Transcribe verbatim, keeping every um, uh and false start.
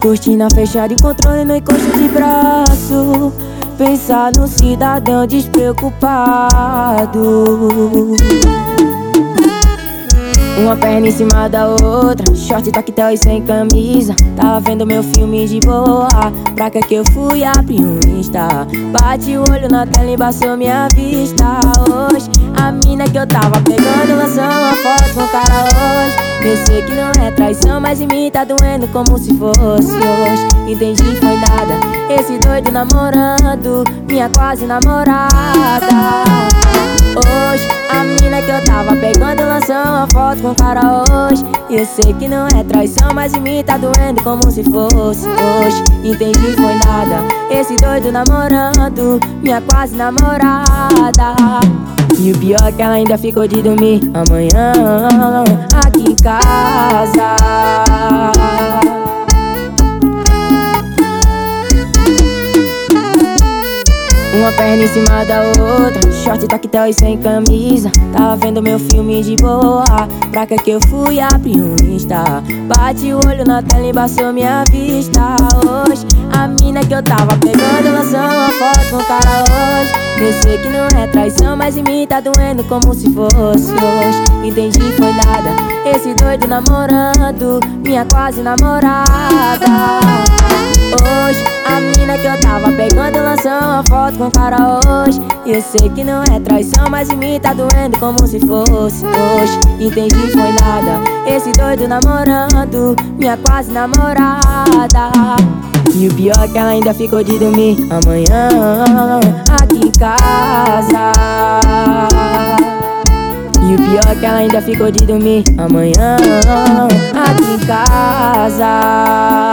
Cortina fechada e controle no encosto de braço. Pensar num cidadão despreocupado. Uma perna em cima da outra, short, tactel e sem camisa. Tava vendo meu filme de boa, pra que que eu fui abrir um Insta? Bati o olho na tela e embaçou minha vista. Hoje, a mina que eu tava pegando lançou uma foto com o cara hoje. Eu sei que não é traição, mas em mim tá doendo como se fosse hoje. Entendi, foi nada, esse doido namorando minha quase namorada. Hoje, a mina que eu tava pegando lançou uma foto com o cara hoje. Eu sei que não é traição, mas em mim tá doendo como se fosse hoje. Entendi, foi nada, esse doido namorando minha quase namorada. E o pior é que ela ainda ficou de dormir amanhã aqui em casa. Uma perna em cima da outra, short, tactel e sem camisa. Tava vendo meu filme de boa, pra que que eu fui abrir um Insta? Bati o olho na tela e embaçou minha vista. Hoje, a mina que eu tava pegando lançou uma foto com o cara hoje. Eu sei que não é traição, mas em mim tá doendo como se fosse hoje. Entendi, foi nada, esse doido namorando minha quase namorada. Hoje, a mina que eu tava pegando lançou uma foto com o cara hoje. Eu sei que não é traição, mas em mim tá doendo como se fosse hoje. Entendi, foi nada, esse doido namorando minha quase namorada. E o pior é que ela ainda ficou de dormir amanhã aqui em casa. E o pior é que ela ainda ficou de dormir amanhã aqui em casa.